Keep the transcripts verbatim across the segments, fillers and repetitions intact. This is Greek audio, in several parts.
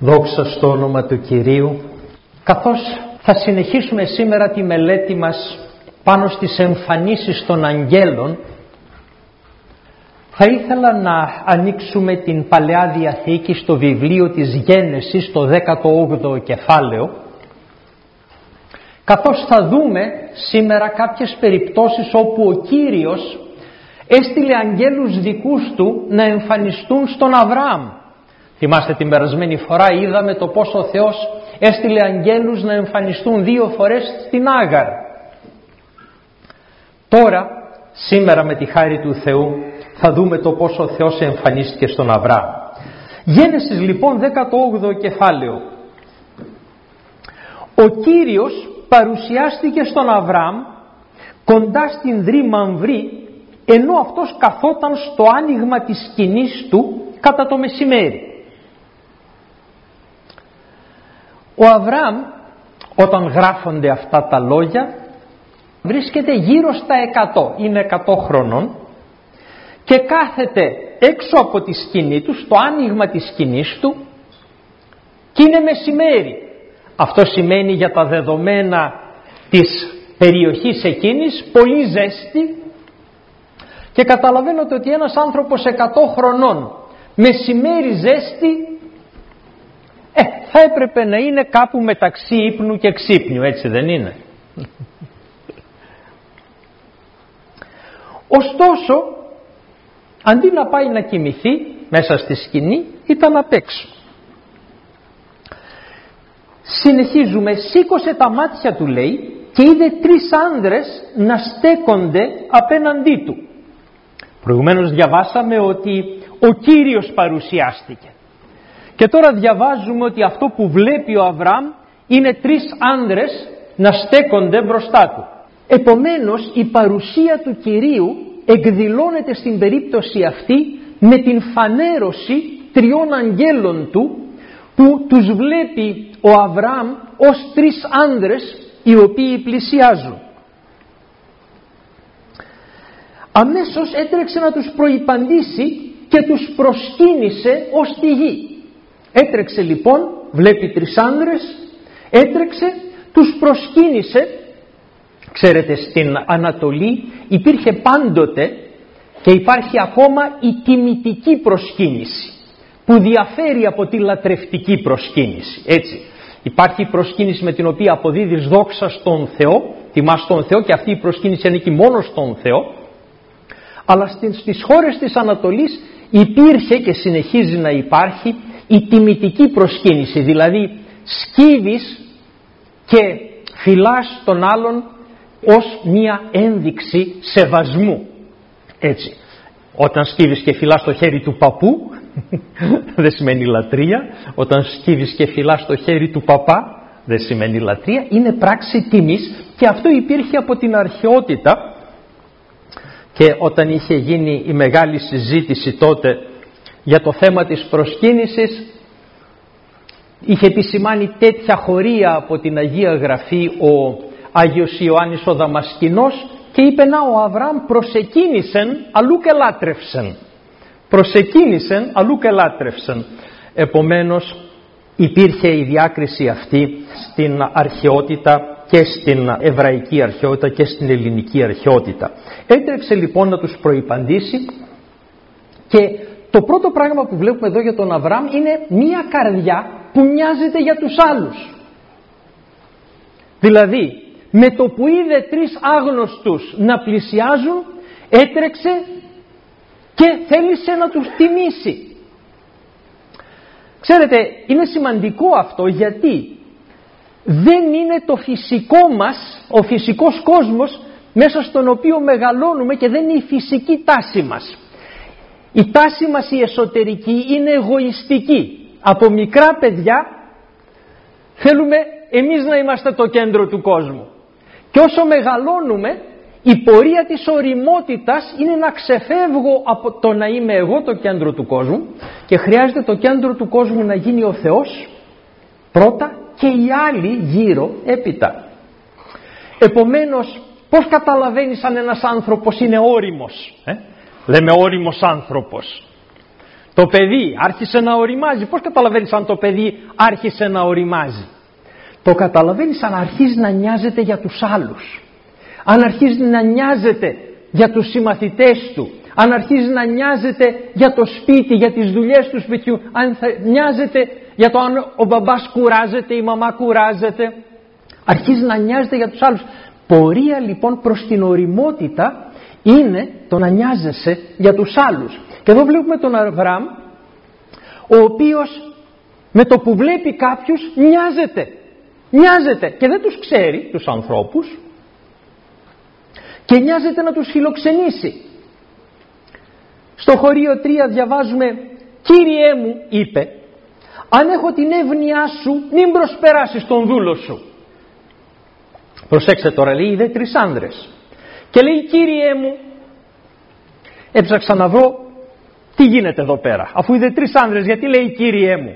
Δόξα στο όνομα του Κυρίου. Καθώς θα συνεχίσουμε σήμερα τη μελέτη μας πάνω στις εμφανίσεις των αγγέλων, θα ήθελα να ανοίξουμε την Παλαιά Διαθήκη στο βιβλίο της Γένεσης, το δέκατο όγδοο κεφάλαιο, καθώς θα δούμε σήμερα κάποιες περιπτώσεις όπου ο Κύριος έστειλε αγγέλους δικούς του να εμφανιστούν στον Αβραάμ. Θυμάστε την περασμένη φορά είδαμε το πώς ο Θεός έστειλε αγγέλους να εμφανιστούν δύο φορές στην Άγαρ. Τώρα, σήμερα με τη χάρη του Θεού, θα δούμε το πώς ο Θεός εμφανίστηκε στον Αβραάμ. Γένεσης λοιπόν δέκατο όγδοο κεφάλαιο. Ο Κύριος παρουσιάστηκε στον Αβραάμ κοντά στην Δρή Μαμβρή, ενώ αυτός καθόταν στο άνοιγμα της σκηνής του κατά το μεσημέρι. Ο Αβραάμ, όταν γράφονται αυτά τα λόγια, βρίσκεται γύρω στα εκατό, είναι εκατό χρονών, και κάθεται έξω από τη σκηνή του, στο άνοιγμα της σκηνής του, και είναι μεσημέρι. Αυτό σημαίνει για τα δεδομένα της περιοχής εκείνης πολύ ζέστη, και καταλαβαίνετε ότι ένας άνθρωπος εκατό χρονών μεσημέρι ζέστη, ε, θα έπρεπε να είναι κάπου μεταξύ ύπνου και ξύπνιου, έτσι δεν είναι? Ωστόσο, αντί να πάει να κοιμηθεί μέσα στη σκηνή, ήταν απ' έξω. Συνεχίζουμε, σήκωσε τα μάτια του, λέει, και είδε τρεις άνδρες να στέκονται απέναντί του. Προηγουμένως διαβάσαμε ότι ο Κύριος παρουσιάστηκε. Και τώρα διαβάζουμε ότι αυτό που βλέπει ο Αβραάμ είναι τρεις άνδρες να στέκονται μπροστά του. Επομένως η παρουσία του Κυρίου εκδηλώνεται στην περίπτωση αυτή με την φανέρωση τριών αγγέλων του, που τους βλέπει ο Αβραάμ ως τρεις άνδρες οι οποίοι πλησιάζουν. Αμέσως έτρεξε να τους προϋπαντήσει και τους προσκύνησε ως τη γη. Έτρεξε λοιπόν, βλέπει τρεις άνδρες, έτρεξε, τους προσκύνησε. Ξέρετε, στην Ανατολή υπήρχε πάντοτε και υπάρχει ακόμα η τιμητική προσκύνηση, που διαφέρει από τη λατρευτική προσκύνηση. Έτσι, υπάρχει η προσκύνηση με την οποία αποδίδεις δόξα στον Θεό, τιμάς τον Θεό, και αυτή η προσκύνηση ανήκει μόνο στον Θεό. Αλλά στις χώρες της Ανατολής υπήρχε και συνεχίζει να υπάρχει η τιμητική προσκύνηση, δηλαδή σκύβεις και φυλάς τον άλλον ως μία ένδειξη σεβασμού. Έτσι, όταν σκύβεις και φυλάς το χέρι του παππού δεν σημαίνει λατρεία, όταν σκύβεις και φυλάς το χέρι του παπά δεν σημαίνει λατρεία, είναι πράξη τιμής, και αυτό υπήρχε από την αρχαιότητα. Και όταν είχε γίνει η μεγάλη συζήτηση τότε για το θέμα της προσκύνησης, είχε επισημάνει τέτοια χωρία από την Αγία Γραφή ο Άγιος Ιωάννης ο Δαμασκηνός, και είπε, να, ο Αβραάμ προσεκίνησεν αλλού και λάτρευσεν. Προσεκίνησεν αλλού και λάτρευσεν. Επομένως υπήρχε η διάκριση αυτή στην αρχαιότητα, και στην εβραϊκή αρχαιότητα και στην ελληνική αρχαιότητα. Έτρεξε λοιπόν να τους προϋπαντήσει, και το πρώτο πράγμα που βλέπουμε εδώ για τον Αβραάμ είναι μία καρδιά που μοιάζεται για τους άλλους. Δηλαδή, με το που είδε τρεις άγνωστους να πλησιάζουν, έτρεξε και θέλησε να τους τιμήσει. Ξέρετε, είναι σημαντικό αυτό, γιατί δεν είναι το φυσικό μας, ο φυσικός κόσμος μέσα στον οποίο μεγαλώνουμε, και δεν είναι η φυσική τάση μας. Η τάση μας η εσωτερική είναι εγωιστική. Από μικρά παιδιά θέλουμε εμείς να είμαστε το κέντρο του κόσμου. Και όσο μεγαλώνουμε, η πορεία της ωριμότητας είναι να ξεφεύγω από το να είμαι εγώ το κέντρο του κόσμου, και χρειάζεται το κέντρο του κόσμου να γίνει ο Θεός πρώτα και οι άλλοι γύρω έπειτα. Επομένως, πώς καταλαβαίνεις αν ένας άνθρωπος είναι ώριμος? Ε? Λέμε ώριμος άνθρωπος. Το παιδί άρχισε να οριμάζει. Πώς καταλαβαίνεις αν το παιδί άρχισε να οριμάζει? Το καταλαβαίνεις αν αρχίζει να νοιάζεται για τους άλλους. Αν αρχίζει να νοιάζεται για τους συμμαθητές του. Αν αρχίζει να νοιάζεται για το σπίτι, για τις δουλειές του σπιτιού. Αν θα νοιάζεται για το αν ο μπαμπάς κουράζεται, η μαμά κουράζεται. Αρχίζει να νοιάζεται για τους άλλους. Πορεία λοιπόν προς την οριμότητα είναι το να νοιάζεσαι για τους άλλους. Και εδώ βλέπουμε τον Αβραάμ, ο οποίος με το που βλέπει κάποιους νοιάζεται. Νοιάζεται και δεν τους ξέρει τους ανθρώπους και νοιάζεται να τους φιλοξενήσει. Στο χωρίο τρία διαβάζουμε «Κύριέ μου», είπε, «αν έχω την εύνοιά σου, μην προσπεράσεις τον δούλο σου». Προσέξτε τώρα, λέει, είδε τρεις άνδρες και λέει «Κύριέ μου». Έψαξα να βρω τι γίνεται εδώ πέρα. Αφού είδε τρεις άνδρες, γιατί λέει «Κύριέ μου».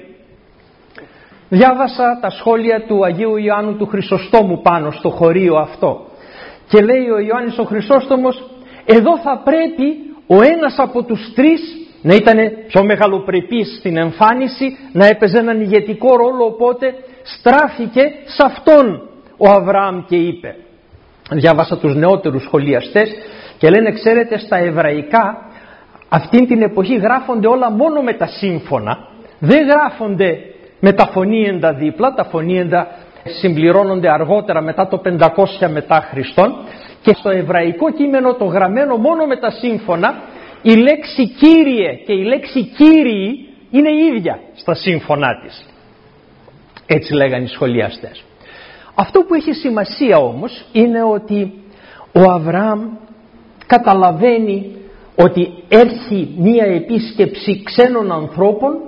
Διάβασα τα σχόλια του Αγίου Ιωάννου του Χρυσοστόμου πάνω στο χωρίο αυτό και λέει ο Ιωάννης ο Χρυσόστομος, εδώ θα πρέπει ο ένας από τους τρεις να ήταν πιο μεγαλοπρεπής στην εμφάνιση, να έπαιζε έναν ηγετικό ρόλο, οπότε στράφηκε σε αυτόν ο Αβραάμ και είπε. Διάβασα τους νεότερους σχολιαστές και λένε, ξέρετε, στα εβραϊκά αυτήν την εποχή γράφονται όλα μόνο με τα σύμφωνα, δεν γράφονται με τα φωνήεντα δίπλα, τα φωνήεντα συμπληρώνονται αργότερα μετά το πεντακόσια μετά Χριστόν, και στο εβραϊκό κείμενο το γραμμένο μόνο με τα σύμφωνα, η λέξη Κύριε και η λέξη Κύριοι είναι ίδια στα σύμφωνά της. Έτσι λέγανε οι σχολιαστές. Αυτό που έχει σημασία όμως είναι ότι ο Αβραάμ καταλαβαίνει ότι έρχει μία επίσκεψη ξένων ανθρώπων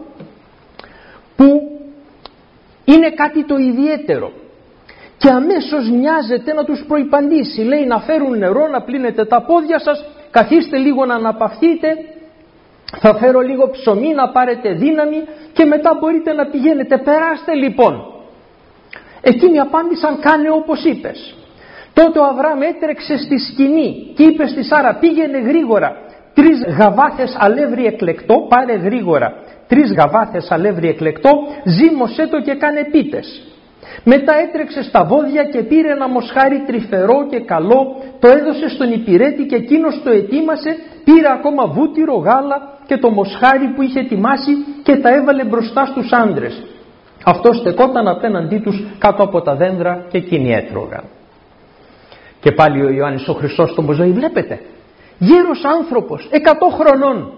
που είναι κάτι το ιδιαίτερο και αμέσως νοιάζεται να τους προϋπαντήσει. Λέει να φέρουν νερό, να πλύνετε τα πόδια σας, καθίστε λίγο να αναπαυθείτε, θα φέρω λίγο ψωμί να πάρετε δύναμη και μετά μπορείτε να πηγαίνετε. Περάστε λοιπόν. Εκείνοι απάντησαν, κάνε όπως είπες. Τότε ο Αβραάμ έτρεξε στη σκηνή και είπε στη Σάρα, πήγαινε γρήγορα, τρεις γαβάθες αλεύρι εκλεκτό, πάρε γρήγορα τρεις γαβάθες αλεύρι εκλεκτό, ζύμωσέ το και κάνε πίτες. Μετά έτρεξε στα βόδια και πήρε ένα μοσχάρι τρυφερό και καλό, το έδωσε στον υπηρέτη και εκείνος το ετοίμασε, πήρε ακόμα βούτυρο, γάλα και το μοσχάρι που είχε ετοιμάσει και τα έβαλε μπροστά στους άντρες. Αυτό στεκόταν απέναντί τους κάτω από τα δέντρα και εκείνοι έτρωγαν. Και πάλι ο Ιωάννης ο Χρυσόστομος λέει, βλέπετε, γέρος άνθρωπος, εκατό χρονών,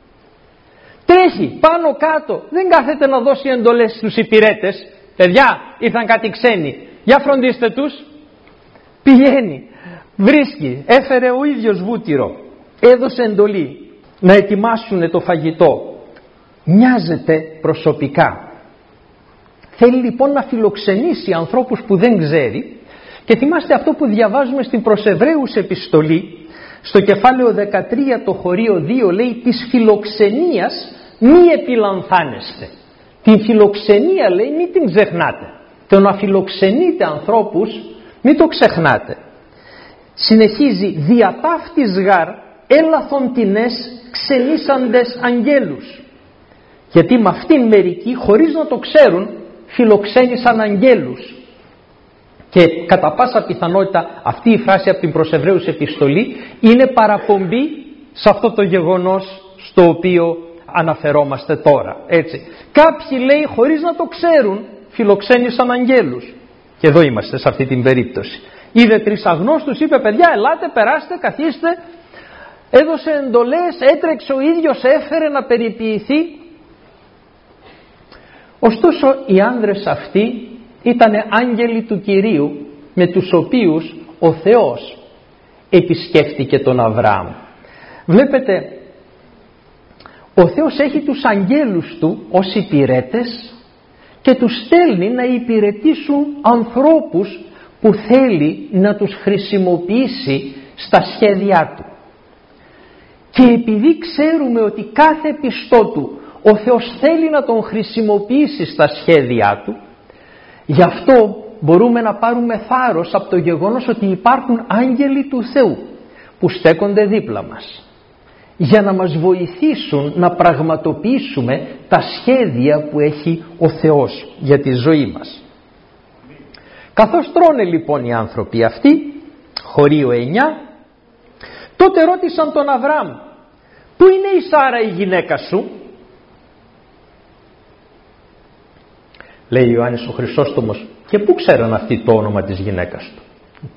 τρέχει πάνω κάτω, δεν κάθεται να δώσει εντολές στους υπηρέτες. Παιδιά, ήρθαν κάτι ξένοι, για φροντίστε τους. Πηγαίνει, βρίσκει, έφερε ο ίδιος βούτυρο, έδωσε εντολή να ετοιμάσουν το φαγητό. Νοιάζεται προσωπικά. Θέλει λοιπόν να φιλοξενήσει ανθρώπους που δεν ξέρει και θυμάστε αυτό που διαβάζουμε στην προς Εβραίους επιστολή, στο κεφάλαιο δεκατρία το χωρίο δύο λέει της φιλοξενίας μη επιλανθάνεστε. Την φιλοξενία λέει μην την ξεχνάτε. Το να φιλοξενείτε ανθρώπους μην το ξεχνάτε. Συνεχίζει δια ταύτης γάρ έλαθον τινές ξενήσαντες αγγέλους. Γιατί με αυτήν μερικοί χωρίς να το ξέρουν φιλοξένησαν αγγέλους. Και κατά πάσα πιθανότητα αυτή η φράση από την προς Εβραίους επιστολή είναι παραπομπή σε αυτό το γεγονός στο οποίο αναφερόμαστε τώρα. Έτσι. Κάποιοι λέει χωρίς να το ξέρουν φιλοξένησαν αγγέλους. Και εδώ είμαστε σε αυτή την περίπτωση. Είδε τρεις αγνώστους, είπε παιδιά ελάτε, περάστε, καθίστε. Έδωσε εντολές, έτρεξε ο ίδιος, έφερε να περιποιηθεί. Ωστόσο οι άνδρες αυτοί ήταν άγγελοι του Κυρίου με τους οποίους ο Θεός επισκέφτηκε τον Αβραάμ. Βλέπετε, ο Θεός έχει τους αγγέλους του ως υπηρέτες και τους στέλνει να υπηρετήσουν ανθρώπους που θέλει να τους χρησιμοποιήσει στα σχέδιά του. Και επειδή ξέρουμε ότι κάθε πιστό του ο Θεός θέλει να τον χρησιμοποιήσει στα σχέδιά του, γι' αυτό μπορούμε να πάρουμε θάρρος από το γεγονός ότι υπάρχουν άγγελοι του Θεού που στέκονται δίπλα μας. για να μας βοηθήσουν να πραγματοποιήσουμε τα σχέδια που έχει ο Θεός για τη ζωή μας. Καθώς τρώνε λοιπόν οι άνθρωποι αυτοί, χωρίο εννιά, τότε ρώτησαν τον Αβραάμ, πού είναι η Σάρα η γυναίκα σου? Λέει ο Ιωάννης ο Χρυσόστομος, και πού ξέραν αυτοί το όνομα της γυναίκας του?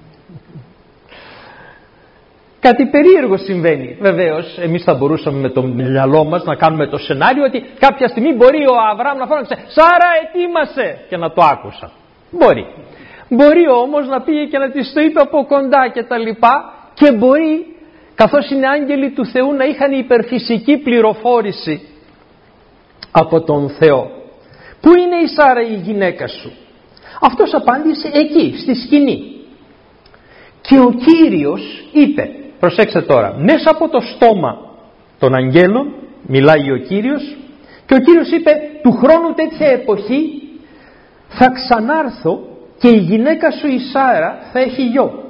Κάτι περίεργο συμβαίνει. Βεβαίως εμείς θα μπορούσαμε με το μυαλό μας να κάνουμε το σενάριο ότι κάποια στιγμή μπορεί ο Αβραάμ να φώναξε «Σάρα, ετοίμασε!» και να το άκουσα. Μπορεί. Μπορεί όμως να πήγε και να της το είπε από κοντά και τα λοιπά, και μπορεί, καθώς είναι άγγελοι του Θεού, να είχαν υπερφυσική πληροφόρηση από τον Θεό. Πού είναι η Σάρα η γυναίκα σου? Αυτός απάντησε εκεί, στη σκηνή. Και ο Κύριος είπε, προσέξτε τώρα, μέσα από το στόμα των αγγέλων μιλάει ο Κύριος, και ο Κύριος είπε, του χρόνου τέτοια εποχή θα ξανάρθω και η γυναίκα σου η Σάρα θα έχει γιο.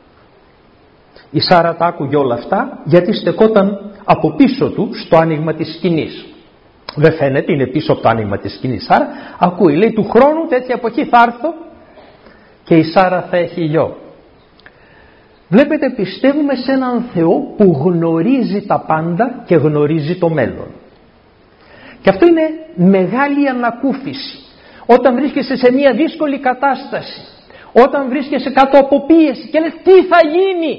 Η Σάρα τα άκουγε όλα αυτά γιατί στεκόταν από πίσω του στο άνοιγμα της σκηνής. Δεν φαίνεται, είναι πίσω από το άνοιγμα της σκηνής. Άρα ακούει, λέει, του χρόνου τέτοια εποχή θα έρθω και η Σάρα θα έχει γιο. Βλέπετε, πιστεύουμε σε έναν Θεό που γνωρίζει τα πάντα και γνωρίζει το μέλλον. Και αυτό είναι μεγάλη ανακούφιση. Όταν βρίσκεσαι σε μια δύσκολη κατάσταση, όταν βρίσκεσαι κάτω από πίεση και λες τι θα γίνει,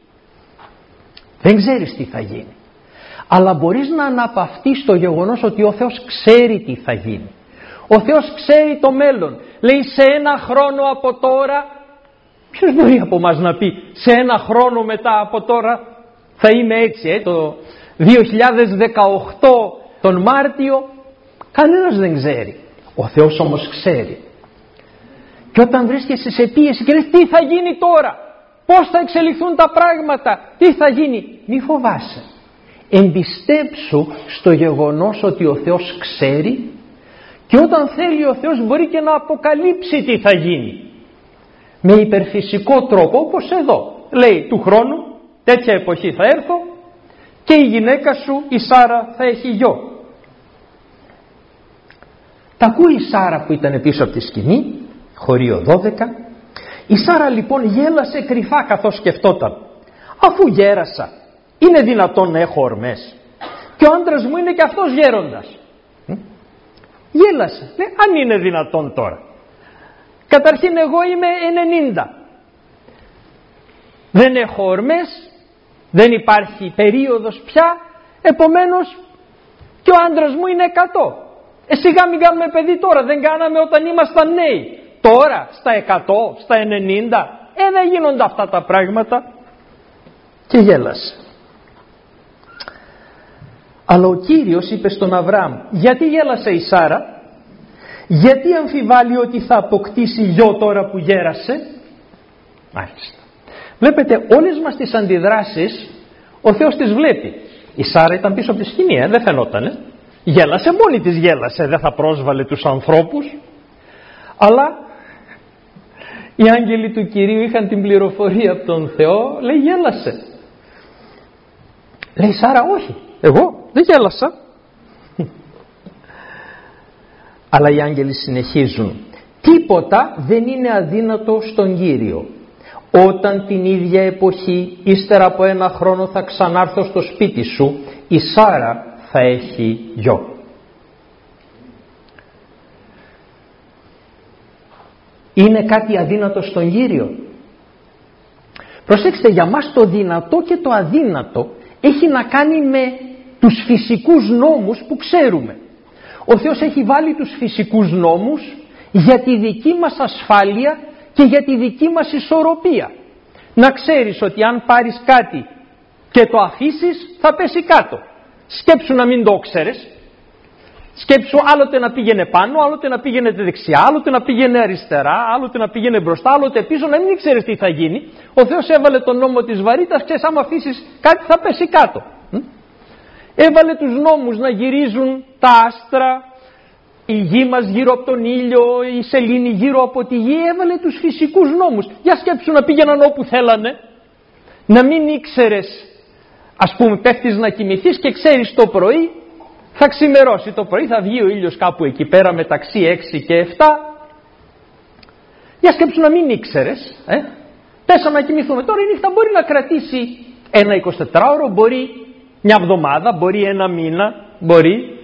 δεν ξέρεις τι θα γίνει, αλλά μπορείς να αναπαυτείς το γεγονός ότι ο Θεός ξέρει τι θα γίνει. Ο Θεός ξέρει το μέλλον. Λέει, σε ένα χρόνο από τώρα, ποιος μπορεί από μας να πει σε ένα χρόνο μετά από τώρα θα είμαι έτσι, ε? Το δύο χιλιάδες δεκαοκτώ τον Μάρτιο κανένας δεν ξέρει. Ο Θεός όμως ξέρει. Και όταν βρίσκεσαι σε πίεση και λες τι θα γίνει τώρα, πώς θα εξελιχθούν τα πράγματα, τι θα γίνει, μη φοβάσαι. Εμπιστέψου στο γεγονός ότι ο Θεός ξέρει, και όταν θέλει ο Θεός μπορεί και να αποκαλύψει τι θα γίνει. Με υπερφυσικό τρόπο, όπως εδώ. Λέει, του χρόνου τέτοια εποχή θα έρθω και η γυναίκα σου η Σάρα θα έχει γιο. Τα ακούει η Σάρα που ήταν πίσω από τη σκηνή, χωρίο δώδεκα. Η Σάρα λοιπόν γέλασε κρυφά καθώς σκεφτόταν, αφού γέρασα, είναι δυνατόν να έχω ορμές? Και ο άντρας μου είναι και αυτός γέροντας. Γέλασε, λέει, αν είναι δυνατόν τώρα. Καταρχήν εγώ είμαι ενενήντα. Δεν έχω ορμές, δεν υπάρχει περίοδος πια, επομένως και ο άντρας μου είναι εκατό. Ε, σιγά μην κάνουμε παιδί τώρα, δεν κάναμε όταν ήμασταν νέοι. Τώρα, στα εκατό, στα ενενήντα, ε, δεν γίνονται αυτά τα πράγματα. Και γέλασε. Αλλά ο Κύριος είπε στον Αβραάμ, γιατί γέλασε η Σάρα? Γιατί αμφιβάλλει ότι θα αποκτήσει γιο τώρα που γέρασε? Μάλιστα. Βλέπετε, όλες μας τις αντιδράσεις ο Θεός τις βλέπει. Η Σάρα ήταν πίσω από τη σκηνή, ε, δεν φαινότανε. Γέλασε, μόνη της γέλασε, δεν θα πρόσβαλε τους ανθρώπους. Αλλά οι άγγελοι του Κυρίου είχαν την πληροφορία από τον Θεό, λέει γέλασε. Λέει Σάρα, όχι, εγώ δεν γέλασα. Αλλά οι άγγελοι συνεχίζουν, τίποτα δεν είναι αδύνατο στον Κύριο. Όταν την ίδια εποχή, ύστερα από ένα χρόνο θα ξανάρθω στο σπίτι σου, η Σάρα θα έχει γιο. Είναι κάτι αδύνατο στον Κύριο? Προσέξτε, για μας το δυνατό και το αδύνατο έχει να κάνει με τους φυσικούς νόμους που ξέρουμε. Ο Θεός έχει βάλει τους φυσικούς νόμους για τη δική μας ασφάλεια και για τη δική μας ισορροπία. Να ξέρεις ότι αν πάρεις κάτι και το αφήσεις θα πέσει κάτω. Σκέψου να μην το ξέρεις. Σκέψου άλλοτε να πήγαινε πάνω, άλλοτε να πήγαινε δεξιά, άλλοτε να πήγαινε αριστερά, άλλοτε να πήγαινε μπροστά, άλλοτε πίσω, να μην ξέρεις τι θα γίνει. Ο Θεός έβαλε τον νόμο της βαρύτητας, ξέρεις, άμα αφήσεις κάτι θα πέσει κάτω. Έβαλε τους νόμους να γυρίζουν τα άστρα, η γη μας γύρω από τον ήλιο, η σελήνη γύρω από τη γη. Έβαλε τους φυσικούς νόμους. Για σκέψου να πήγαιναν όπου θέλανε, να μην ήξερες Ας πούμε πέφτεις να κοιμηθείς και ξέρεις το πρωί θα ξημερώσει, το πρωί θα βγει ο ήλιος κάπου εκεί πέρα μεταξύ έξι και επτά. Για σκέψου να μην ήξερες, ε? Πέσαμε να κοιμηθούμε. Τώρα η νύχτα μπορεί να κρατήσει ένα εικοσιτετράωρο, μπορεί μια εβδομάδα, μπορεί ένα μήνα, μπορεί.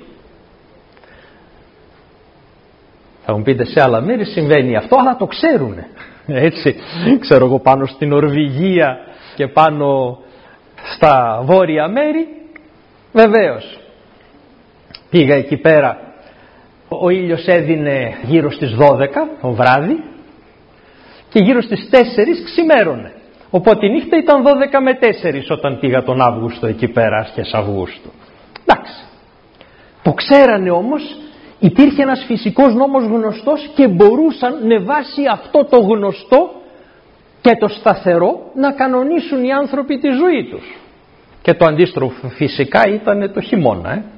Θα μου πείτε σε άλλα μέρη συμβαίνει αυτό, αλλά το ξέρουνε. Έτσι, ξέρω εγώ πάνω στην Νορβηγία και πάνω στα βόρεια μέρη, βεβαίως. Πήγα εκεί πέρα, ο ήλιος έδινε γύρω στις δώδεκα το βράδυ και γύρω στις τέσσερις ξημέρωνε. Οπότε η νύχτα ήταν δώδεκα με τέσσερις όταν πήγα τον Αύγουστο εκεί πέρα, αρχές Αυγούστου. Εντάξει. Το ξέρανε όμως, υπήρχε ένας φυσικός νόμος γνωστός και μπορούσαν με βάση αυτό το γνωστό και το σταθερό να κανονίσουν οι άνθρωποι τη ζωή τους. Και το αντίστροφο φυσικά ήταν το χειμώνα. Ε.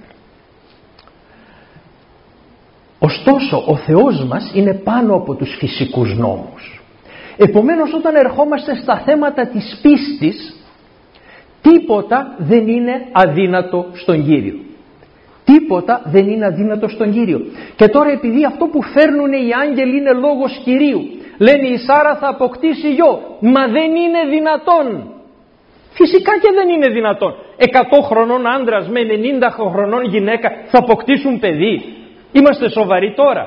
Ωστόσο ο Θεός μας είναι πάνω από τους φυσικούς νόμους. Επομένως όταν ερχόμαστε στα θέματα της πίστης, τίποτα δεν είναι αδύνατο στον Κύριο. Τίποτα δεν είναι αδύνατο στον Κύριο. Και τώρα επειδή αυτό που φέρνουν οι άγγελοι είναι λόγος Κυρίου, λένε η Σάρα θα αποκτήσει γιο, μα δεν είναι δυνατόν. Φυσικά και δεν είναι δυνατόν. εκατό χρονών άντρας με ενενήντα χρονών γυναίκα θα αποκτήσουν παιδί. Είμαστε σοβαροί τώρα.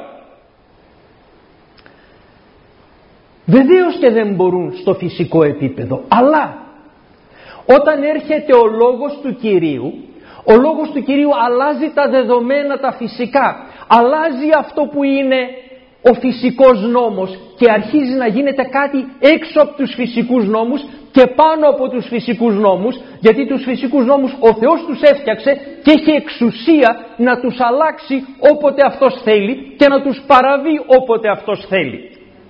Βεβαίως και δεν μπορούν στο φυσικό επίπεδο, αλλά όταν έρχεται ο λόγος του Κυρίου, ο λόγος του Κυρίου αλλάζει τα δεδομένα τα φυσικά, αλλάζει αυτό που είναι ο φυσικός νόμος και αρχίζει να γίνεται κάτι έξω από τους φυσικούς νόμους και πάνω από τους φυσικούς νόμους, γιατί τους φυσικούς νόμους ο Θεός τους έφτιαξε και έχει εξουσία να τους αλλάξει όποτε Αυτός θέλει και να τους παραβεί όποτε Αυτός θέλει.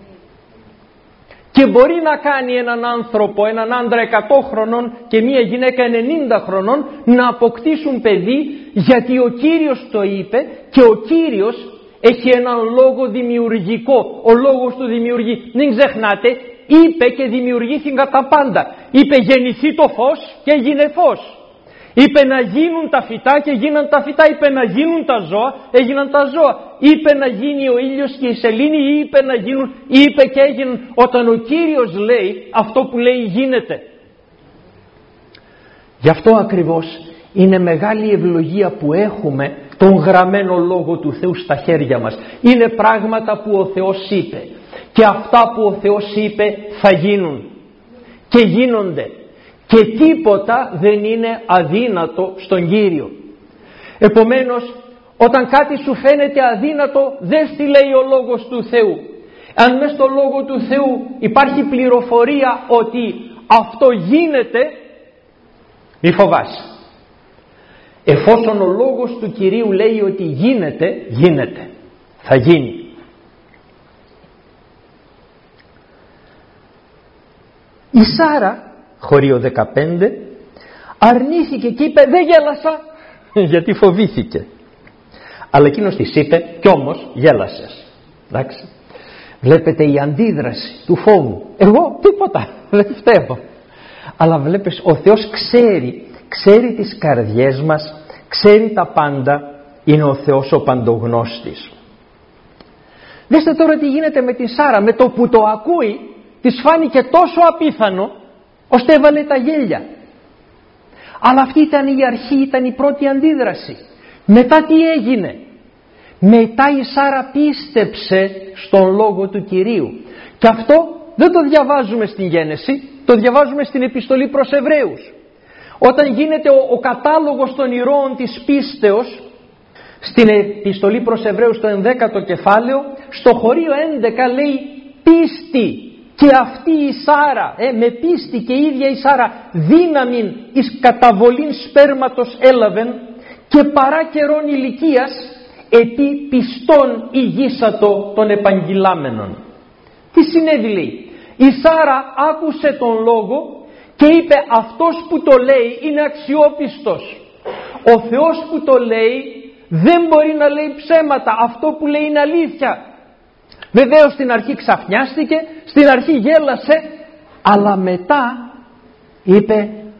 Και μπορεί να κάνει έναν άνθρωπο, έναν άντρα εκατό χρονών και μία γυναίκα ενενήντα χρονών να αποκτήσουν παιδί, γιατί ο Κύριος το είπε και ο Κύριος έχει έναν λόγο δημιουργικό. Ο λόγος του δημιουργεί. Μην ξεχνάτε, είπε και δημιουργήθηκαν τα πάντα. Είπε γεννηθεί το φως και έγινε φως. Είπε να γίνουν τα φυτά και γίναν τα φυτά. Είπε να γίνουν τα ζώα, έγιναν τα ζώα. Είπε να γίνει ο ήλιος και η σελήνη, είπε να γίνουν, είπε και έγιναν. Όταν ο Κύριος λέει, αυτό που λέει γίνεται. Γι' αυτό ακριβώς είναι μεγάλη ευλογία που έχουμε τον γραμμένο λόγο του Θεού στα χέρια μας. Είναι πράγματα που ο Θεός είπε. Και αυτά που ο Θεός είπε θα γίνουν. Και γίνονται. Και τίποτα δεν είναι αδύνατο στον Κύριο. Επομένως, όταν κάτι σου φαίνεται αδύνατο, δες τι λέει ο λόγος του Θεού. Αν μες στο λόγο του Θεού υπάρχει πληροφορία ότι αυτό γίνεται, μη φοβάσαι. Εφόσον ο λόγος του Κυρίου λέει ότι γίνεται, γίνεται. Θα γίνει. Η Σάρα, χωρίο δεκαπέντε, αρνήθηκε και είπε δεν γέλασα, γιατί φοβήθηκε. Αλλά εκείνος της είπε κι όμως γέλασες. Εντάξει. Βλέπετε η αντίδραση του φόβου. Εγώ τίποτα, δεν φταίω. Αλλά βλέπεις ο Θεός ξέρει, ξέρει τις καρδιές μας, ξέρει τα πάντα, είναι ο Θεός ο παντογνώστης. Δέστε τώρα τι γίνεται με τη Σάρα. Με το που το ακούει της φάνηκε τόσο απίθανο ώστε έβαλε τα γέλια. Αλλά αυτή ήταν η αρχή, ήταν η πρώτη αντίδραση. Μετά τι έγινε? Μετά η Σάρα πίστεψε στον λόγο του Κυρίου. Και αυτό δεν το διαβάζουμε στην Γένεση, το διαβάζουμε στην επιστολή προς Εβραίους. Όταν γίνεται ο, ο κατάλογος των ηρώων της πίστεως, στην επιστολή προς Εβραίους το ενδέκατο κεφάλαιο, στο χωρίο έντεκα λέει πίστη. Και αυτή η Σάρα, ε, με πίστη και η ίδια η Σάρα δύναμην εις καταβολήν σπέρματος έλαβεν και παρά καιρών ηλικίας επί πιστών ηγήσατο των επαγγειλάμενων. Τι συνέβη λέει? Η Σάρα άκουσε τον λόγο και είπε αυτός που το λέει είναι αξιόπιστος. Ο Θεός που το λέει δεν μπορεί να λέει ψέματα, αυτό που λέει είναι αλήθεια. Βεβαίως στην αρχή ξαφνιάστηκε, στην αρχή γέλασε, αλλά μετά είπε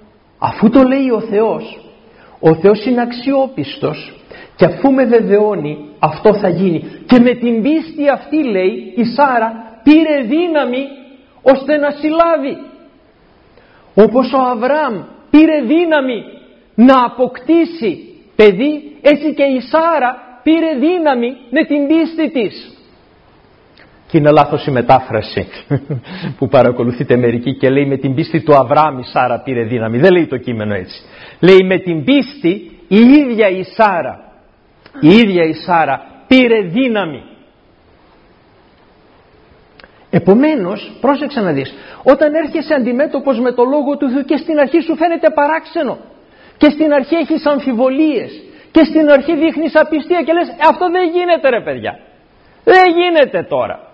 Αφού το λέει ο Θεός, ο Θεός είναι αξιόπιστος και αφού με βεβαιώνει αυτό θα γίνει. Και με την πίστη αυτή, λέει, η Σάρα πήρε δύναμη ώστε να συλλάβει. Όπως ο Αβραάμ πήρε δύναμη να αποκτήσει παιδί, έτσι και η Σάρα πήρε δύναμη με την πίστη της. Και είναι λάθος η μετάφραση που παρακολουθείτε μερικοί και λέει με την πίστη του Αβραάμ η Σάρα πήρε δύναμη. Δεν λέει το κείμενο έτσι. Λέει με την πίστη η ίδια η Σάρα, η ίδια η Σάρα πήρε δύναμη. Επομένως, πρόσεξε να δεις, όταν έρχεσαι αντιμέτωπος με το Λόγο του Θεού και στην αρχή σου φαίνεται παράξενο και στην αρχή έχεις αμφιβολίες και στην αρχή δείχνεις απιστία και λες αυτό δεν γίνεται ρε παιδιά, δεν γίνεται τώρα.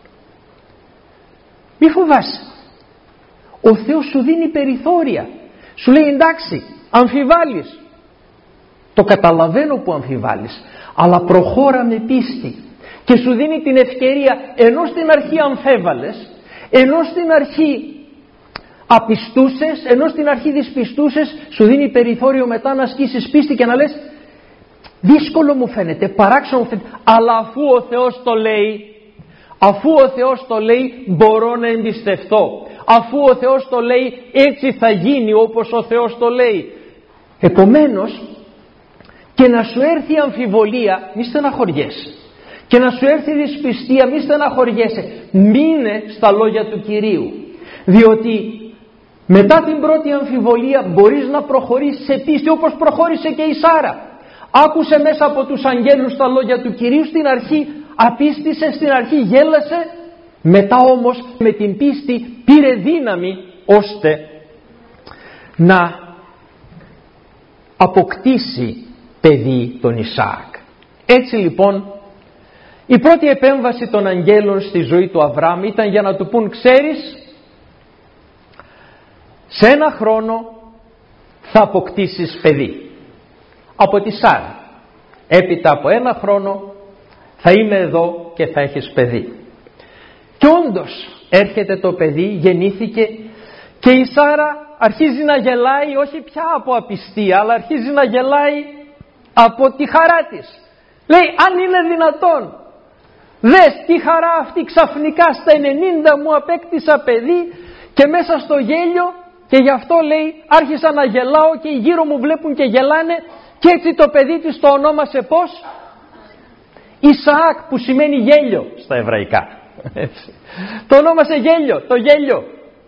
Μη φοβάσαι. Ο Θεός σου δίνει περιθώρια. Σου λέει εντάξει, αμφιβάλλεις. Το καταλαβαίνω που αμφιβάλλεις, αλλά προχώρα με πίστη. Και σου δίνει την ευκαιρία, ενώ στην αρχή αμφέβαλες, ενώ στην αρχή απιστούσες, ενώ στην αρχή δυσπιστούσες, σου δίνει περιθώριο μετά να ασκήσεις πίστη και να λες δύσκολο μου φαίνεται, παράξενο μου φαίνεται, αλλά αφού ο Θεός το λέει, αφού ο Θεός το λέει μπορώ να εμπιστευτώ. Αφού ο Θεός το λέει έτσι θα γίνει όπως ο Θεός το λέει. Επομένως και να σου έρθει η αμφιβολία μη στεναχωριέσαι. Και να σου έρθει η δυσπιστία μη στεναχωριέσαι. Μείνε στα λόγια του Κυρίου. Διότι μετά την πρώτη αμφιβολία μπορείς να προχωρήσεις σε πίστη όπως προχώρησε και η Σάρα. Άκουσε μέσα από τους αγγέλους τα λόγια του Κυρίου, στην αρχή απίστησε, στην αρχή γέλασε, μετά όμως με την πίστη πήρε δύναμη ώστε να αποκτήσει παιδί τον Ισαάκ. Έτσι λοιπόν η πρώτη επέμβαση των αγγέλων στη ζωή του Αβραάμ ήταν για να του πούν ξέρεις, σε ένα χρόνο θα αποκτήσεις παιδί από τη Σάρα. Έπειτα από ένα χρόνο θα είμαι εδώ και θα έχεις παιδί. Και όντως έρχεται το παιδί, γεννήθηκε και η Σάρα αρχίζει να γελάει όχι πια από απιστία, αλλά αρχίζει να γελάει από τη χαρά της. Λέει αν είναι δυνατόν, δες τι χαρά αυτή, ξαφνικά στα ενενήντα μου απέκτησα παιδί και μέσα στο γέλιο, και γι' αυτό λέει άρχισα να γελάω και οι γύρω μου βλέπουν και γελάνε, και έτσι το παιδί της το ονόμασε πώς? Ισαάκ, που σημαίνει γέλιο στα εβραϊκά. Έτσι. Το ονόμασε γέλιο, το γέλιο.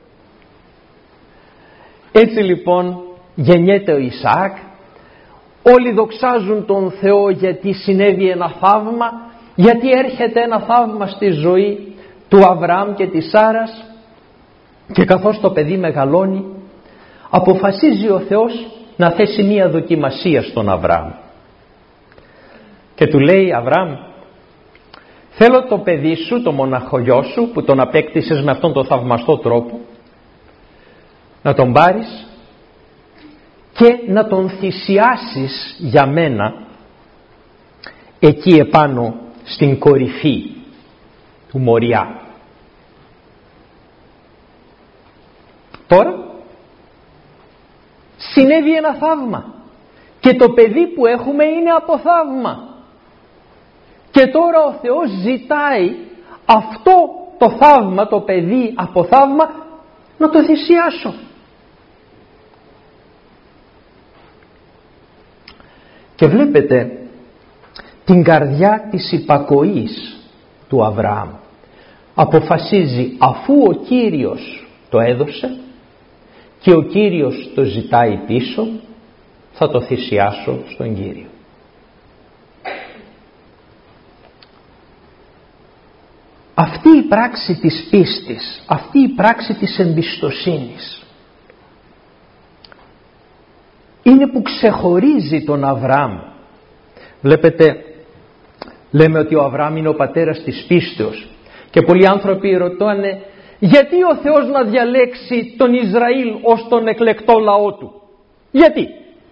Έτσι λοιπόν γεννιέται ο Ισαάκ. Όλοι δοξάζουν τον Θεό γιατί συνέβη ένα θαύμα, γιατί έρχεται ένα θαύμα στη ζωή του Αβραάμ και της Σάρας. Και καθώς το παιδί μεγαλώνει, αποφασίζει ο Θεός να θέσει μία δοκιμασία στον Αβραάμ. Και του λέει Αβραάμ, θέλω το παιδί σου, το μοναχογιό σου που τον απέκτησες με αυτόν τον θαυμαστό τρόπο, να τον πάρεις και να τον θυσιάσεις για μένα εκεί επάνω στην κορυφή του Μοριά. Τώρα συνέβη ένα θαύμα και το παιδί που έχουμε είναι από θαύμα. Και τώρα ο Θεός ζητάει αυτό το θαύμα, το παιδί από θαύμα, να το θυσιάσω. Και βλέπετε την καρδιά της υπακοής του Αβραάμ. Αποφασίζει αφού ο Κύριος το έδωσε και ο Κύριος το ζητάει πίσω, θα το θυσιάσω στον Κύριο. Αυτή η πράξη της πίστης, αυτή η πράξη της εμπιστοσύνης είναι που ξεχωρίζει τον Αβραάμ. Βλέπετε, λέμε ότι ο Αβραάμ είναι ο πατέρας της πίστεως και πολλοί άνθρωποι ρωτάνε γιατί ο Θεός να διαλέξει τον Ισραήλ ως τον εκλεκτό λαό του? Γιατί?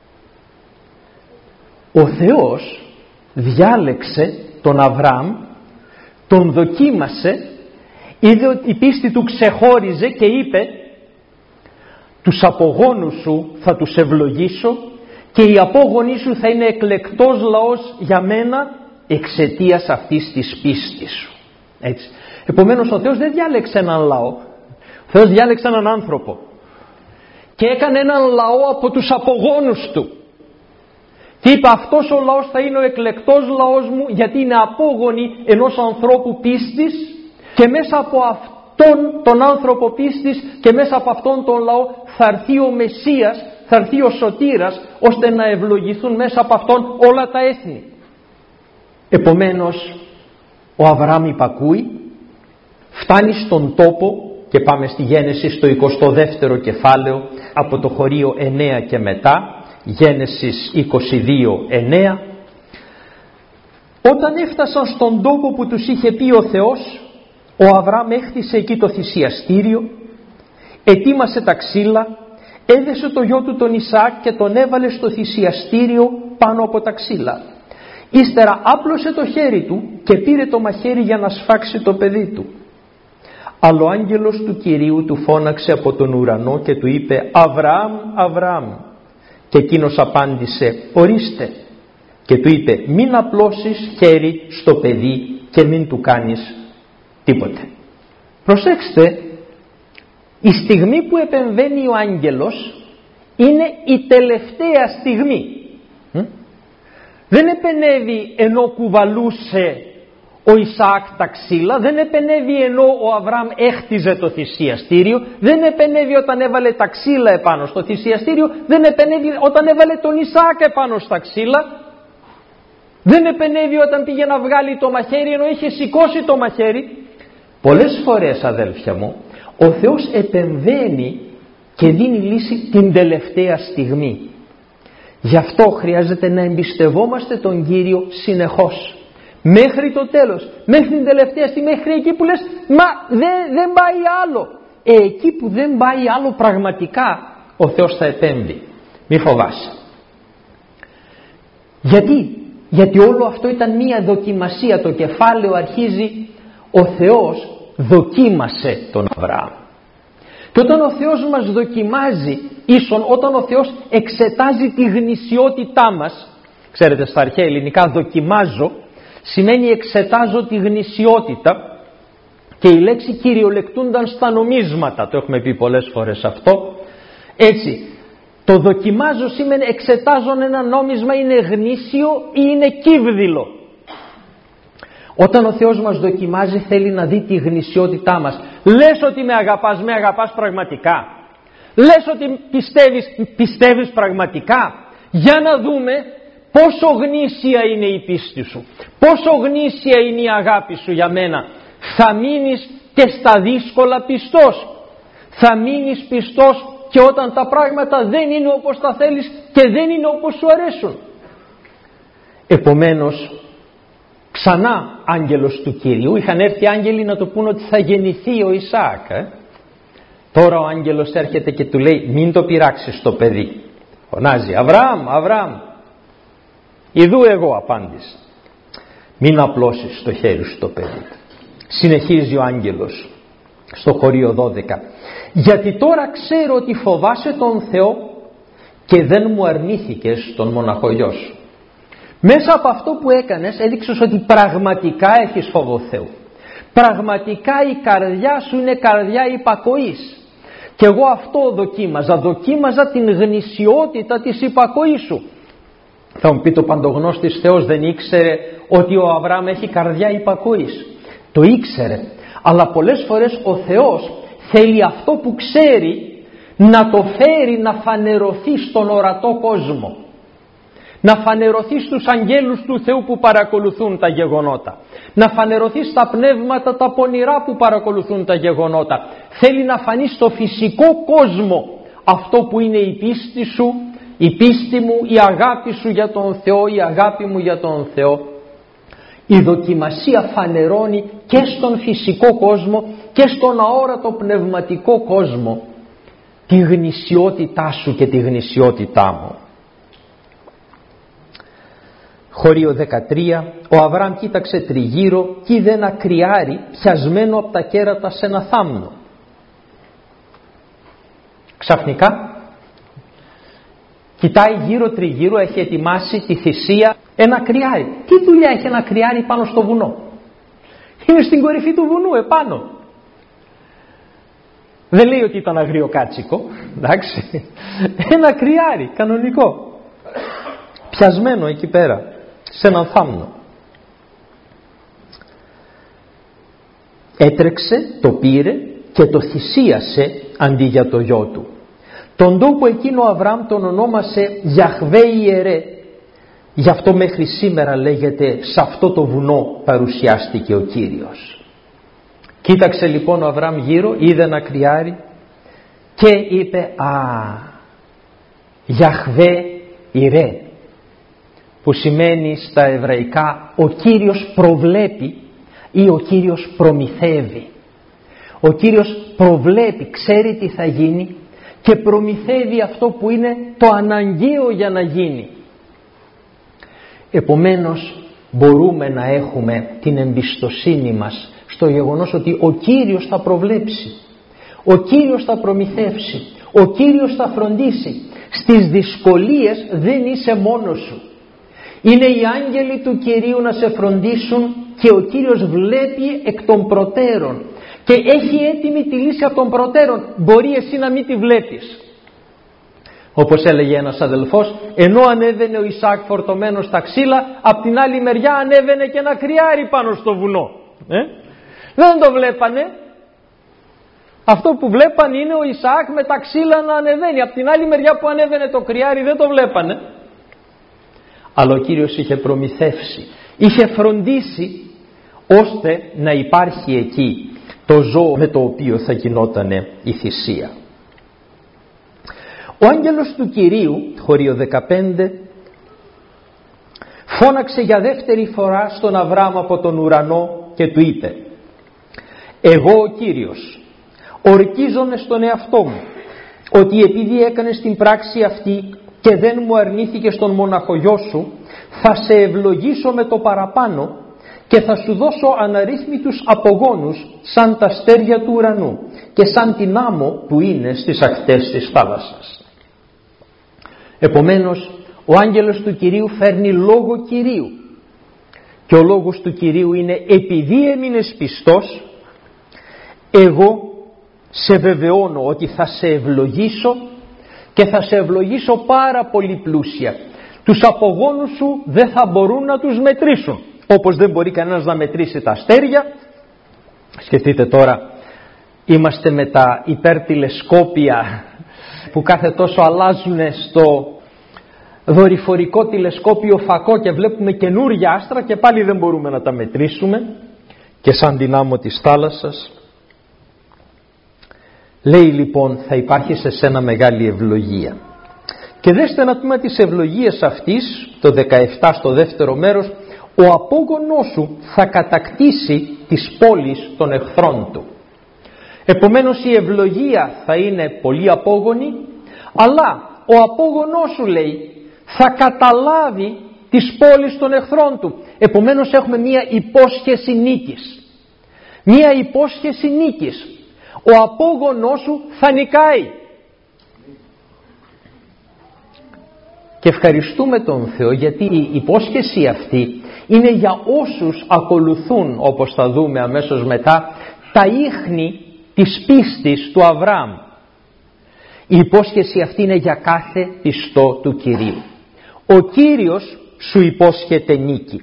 Ο Θεός διάλεξε τον Αβραάμ, τον δοκίμασε, είδε ότι η πίστη του ξεχώριζε και είπε τους απογόνους σου θα τους ευλογήσω και οι απόγονοί σου θα είναι εκλεκτός λαός για μένα εξαιτίας αυτής της πίστης σου. Έτσι. Επομένως ο Θεός δεν διάλεξε έναν λαό, ο Θεός διάλεξε έναν άνθρωπο και έκανε έναν λαό από τους απογόνους του. Και είπε, αυτός ο λαός θα είναι ο εκλεκτός λαός μου, γιατί είναι απόγονοι ενός ανθρώπου πίστης, και μέσα από αυτόν τον άνθρωπο πίστης και μέσα από αυτόν τον λαό θα έρθει ο Μεσσίας, θα έρθει ο Σωτήρας, ώστε να ευλογηθούν μέσα από αυτόν όλα τα έθνη. Επομένως ο Αβραάμ υπακούει, φτάνει στον τόπο, και πάμε στη Γένεση στο εικοστό δεύτερο κεφάλαιο από το χωρίο εννέα και μετά, Γένεσης είκοσι δύο εννέα. Όταν έφτασαν στον τόπο που τους είχε πει ο Θεός, ο Αβραάμ έχτισε εκεί το θυσιαστήριο, ετοίμασε τα ξύλα, έδεσε το γιο του τον Ισαάκ και τον έβαλε στο θυσιαστήριο πάνω από τα ξύλα. Ύστερα άπλωσε το χέρι του και πήρε το μαχαίρι για να σφάξει το παιδί του. Αλλά ο άγγελος του Κυρίου του φώναξε από τον ουρανό και του είπε, Αβραάμ, Αβραάμ. Και εκείνος απάντησε, ορίστε. Και του είπε, μην απλώσεις χέρι στο παιδί και μην του κάνεις τίποτε. Προσέξτε, η στιγμή που επεμβαίνει ο άγγελος είναι η τελευταία στιγμή. Δεν επενέβη ενώ κουβαλούσε ο Ισαάκ τα ξύλα, δεν επενέβη ενώ ο Αβραάμ έχτιζε το θυσιαστήριο, δεν επενέβη όταν έβαλε τα ξύλα επάνω στο θυσιαστήριο, δεν επενέβη όταν έβαλε τον Ισαάκ επάνω στα ξύλα, δεν επενέβη όταν πήγε να βγάλει το μαχαίρι ενώ είχε σηκώσει το μαχαίρι. Πολλές φορές, αδέλφια μου, ο Θεός επεμβαίνει και δίνει λύση την τελευταία στιγμή. Γι' αυτό χρειάζεται να εμπιστευόμαστε τον Κύριο συνεχώς, μέχρι το τέλος, μέχρι την τελευταία στιγμή, μέχρι εκεί που λες, μα δεν, δεν πάει άλλο. Ε, εκεί που δεν πάει άλλο πραγματικά, ο Θεός θα επέμβει. Μη φοβάσαι. Γιατί? Γιατί όλο αυτό ήταν μία δοκιμασία. Το κεφάλαιο αρχίζει, ο Θεός δοκίμασε τον Αβραάμ. Και όταν ο Θεός μας δοκιμάζει, ίσον όταν ο Θεός εξετάζει τη γνησιότητά μας, ξέρετε στα αρχαία ελληνικά δοκιμάζω σημαίνει εξετάζω τη γνησιότητα, και η λέξη κυριολεκτούνταν στα νομίσματα, το έχουμε πει πολλές φορές αυτό. Έτσι, το δοκιμάζω σημαίνει εξετάζω ένα νόμισμα είναι γνήσιο ή είναι κύβδηλο. Όταν ο Θεός μας δοκιμάζει θέλει να δει τη γνησιότητά μας. Λες ότι με αγαπάς, με αγαπάς πραγματικά? Λες ότι πιστεύεις, πιστεύεις πραγματικά? Για να δούμε πόσο γνήσια είναι η πίστη σου, πόσο γνήσια είναι η αγάπη σου για μένα. Θα μείνεις και στα δύσκολα πιστός, θα μείνεις πιστός και όταν τα πράγματα δεν είναι όπως τα θέλεις και δεν είναι όπως σου αρέσουν. Επομένως, ξανά άγγελος του Κυρίου, είχαν έρθει άγγελοι να του πούν ότι θα γεννηθεί ο Ισαάκ. Ε? Τώρα ο άγγελος έρχεται και του λέει, μην το πειράξεις το παιδί. Φωνάζει, Αβραάμ, Αβραάμ. Ιδού εγώ, απάντησε. Μην απλώσεις το χέρι σου στο παιδί. Συνεχίζει ο άγγελος στο χωρίο δώδεκα. Γιατί τώρα ξέρω ότι φοβάσαι τον Θεό και δεν μου αρνήθηκες τον μοναχό γιο σου. Μέσα από αυτό που έκανες έδειξες ότι πραγματικά έχεις φόβο Θεού. Πραγματικά η καρδιά σου είναι καρδιά υπακοής. Και εγώ αυτό δοκίμαζα, δοκίμαζα την γνησιότητα της υπακοής σου. Θα μου πει, το παντογνώστης Θεός δεν ήξερε ότι ο Αβραάμ έχει καρδιά υπακοής? Το ήξερε, αλλά πολλές φορές ο Θεός θέλει αυτό που ξέρει να το φέρει να φανερωθεί στον ορατό κόσμο, να φανερωθεί στους αγγέλους του Θεού που παρακολουθούν τα γεγονότα, να φανερωθεί στα πνεύματα τα πονηρά που παρακολουθούν τα γεγονότα. Θέλει να φανεί στο φυσικό κόσμο αυτό που είναι η πίστη σου, η πίστη μου, η αγάπη σου για τον Θεό, η αγάπη μου για τον Θεό. Η δοκιμασία φανερώνει και στον φυσικό κόσμο και στον αόρατο πνευματικό κόσμο τη γνησιότητά σου και τη γνησιότητά μου. Χωρίο δεκατρία. Ο Αβραάμ κοίταξε τριγύρω και είδε ένα κρυάρι πιασμένο από τα κέρατα σε ένα θάμνο. Ξαφνικά κοιτάει γύρω τριγύρω, έχει ετοιμάσει τη θυσία, ένα κρυάρι. Τι δουλειά έχει ένα κρυάρι πάνω στο βουνό? Είναι στην κορυφή του βουνού επάνω. Δεν λέει ότι ήταν αγριοκάτσικο, εντάξει. Ένα κρυάρι κανονικό, πιασμένο εκεί πέρα σε έναν θάμνο. Έτρεξε, το πήρε και το θυσίασε αντί για το γιο του. Τον τόπο εκείνο ο Αβραάμ τον ονόμασε Γιαχβέ Ιερέ. Γι' αυτό μέχρι σήμερα λέγεται σε αυτό το βουνό παρουσιάστηκε ο Κύριος. Κοίταξε λοιπόν ο Αβραάμ γύρω, είδε ένα κρυάρι και είπε «Α, Γιαχβέ Ιερέ», που σημαίνει στα εβραϊκά ο Κύριος προβλέπει ή ο Κύριος προμηθεύει. Ο Κύριος προβλέπει, ξέρει τι θα γίνει και προμηθεύει αυτό που είναι το αναγκαίο για να γίνει. Επομένως μπορούμε να έχουμε την εμπιστοσύνη μας στο γεγονός ότι ο Κύριος θα προβλέψει, ο Κύριος θα προμηθεύσει, ο Κύριος θα φροντίσει. Στις δυσκολίες δεν είσαι μόνος σου. Είναι οι άγγελοι του Κυρίου να σε φροντίσουν και ο Κύριος βλέπει εκ των προτέρων και έχει έτοιμη τη λύση από των προτέρων. Μπορεί εσύ να μην τη βλέπεις. Όπως έλεγε ένας αδελφός, ενώ ανέβαινε ο Ισαάκ φορτωμένος στα ξύλα, απ' την άλλη μεριά ανέβαινε και ένα κρυάρι πάνω στο βουνό. Ε? Δεν το βλέπανε. Αυτό που βλέπαν είναι ο Ισαάκ με τα ξύλα να ανεβαίνει. Απ' την άλλη μεριά που ανέβαινε το κρυάρι δεν το βλέπανε. Αλλά ο Κύριος είχε προμηθεύσει, είχε φροντίσει ώστε να υπάρχει εκεί το ζώο με το οποίο θα γινότανε η θυσία. Ο άγγελος του Κυρίου, χωρίο δεκαπέντε, φώναξε για δεύτερη φορά στον Αβραάμ από τον ουρανό και του είπε «Εγώ ο Κύριος ορκίζομαι στον εαυτό μου ότι επειδή έκανες την πράξη αυτή και δεν μου αρνήθηκες τον μοναχογιό σου, θα σε ευλογήσω με το παραπάνω και θα σου δώσω αναρρύθμιτους απογόνους σαν τα αστέρια του ουρανού και σαν την άμμο που είναι στις ακτές της θάλασσας». Επομένως ο άγγελος του Κυρίου φέρνει λόγο Κυρίου και ο λόγος του Κυρίου είναι «επειδή έμεινες πιστός, εγώ σε βεβαιώνω ότι θα σε ευλογήσω και θα σε ευλογήσω πάρα πολύ πλούσια. Τους απογόνους σου δεν θα μπορούν να τους μετρήσουν, όπως δεν μπορεί κανένας να μετρήσει τα αστέρια». Σκεφτείτε τώρα, είμαστε με τα υπερτηλεσκόπια που κάθε τόσο αλλάζουν στο δορυφορικό τηλεσκόπιο φακό και βλέπουμε καινούρια άστρα και πάλι δεν μπορούμε να τα μετρήσουμε, και σαν την άμμο της θάλασσας. Λέει λοιπόν θα υπάρχει σε σένα μεγάλη ευλογία. Και δέστε ένα τμήμα της ευλογίας αυτής, το δεκαεπτά στο δεύτερο μέρος, ο απόγονός σου θα κατακτήσει τις πόλεις των εχθρών του. Επομένως η ευλογία θα είναι πολύ απόγονη, αλλά ο απόγονός σου, λέει, θα καταλάβει τις πόλεις των εχθρών του. Επομένως έχουμε μία υπόσχεση νίκης. Μία υπόσχεση νίκης. Ο απόγονός σου θα νικάει. Και ευχαριστούμε τον Θεό γιατί η υπόσχεση αυτή είναι για όσους ακολουθούν, όπως θα δούμε αμέσως μετά, τα ίχνη της πίστης του Αβραάμ. Η υπόσχεση αυτή είναι για κάθε πιστό του Κυρίου. Ο Κύριος σου υπόσχεται νίκη.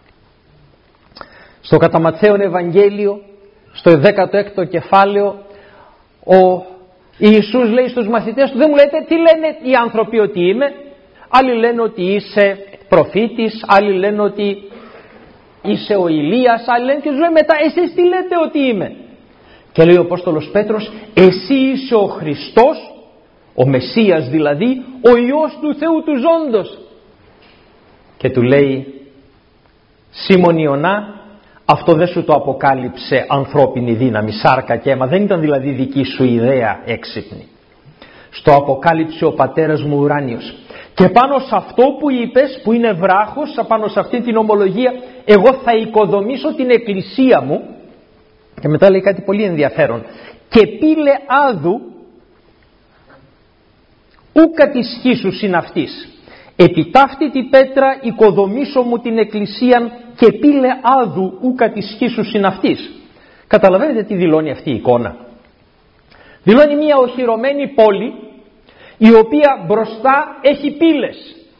Στο κατά Ματθαίον Ευαγγέλιο, στο δέκατο έκτο κεφάλαιο, ο Ιησούς λέει στους μαθητές του, δεν μου λέτε τι λένε οι άνθρωποι ότι είμαι? Άλλοι λένε ότι είσαι προφήτης, άλλοι λένε ότι είσαι ο Ηλίας, άλλοι λένε και ζωή μετά, εσείς τι λέτε ότι είμαι? Και λέει ο Απόστολος Πέτρος, εσύ είσαι ο Χριστός, ο Μεσσίας δηλαδή, ο Υιός του Θεού του ζώντος. Και του λέει, Σίμων Ιωνά, αυτό δεν σου το αποκάλυψε ανθρώπινη δύναμη, σάρκα και αίμα, δεν ήταν δηλαδή δική σου ιδέα έξυπνη. Στο αποκάλυψε ο πατέρας μου ουράνιος. Και πάνω σε αυτό που είπες, που είναι βράχος, πάνω σε αυτή την ομολογία, εγώ θα οικοδομήσω την εκκλησία μου. Και μετά λέει κάτι πολύ ενδιαφέρον. Και πύλε άδου ου κατησχίσου συναυτής. Επί ταύτητη πέτρα οικοδομήσω μου την εκκλησίαν και πύλε άδου ου κατησχίσου συναυτής. Καταλαβαίνετε τι δηλώνει αυτή η εικόνα? Δηλώνει μια οχυρωμένη πόλη η οποία μπροστά έχει πύλες.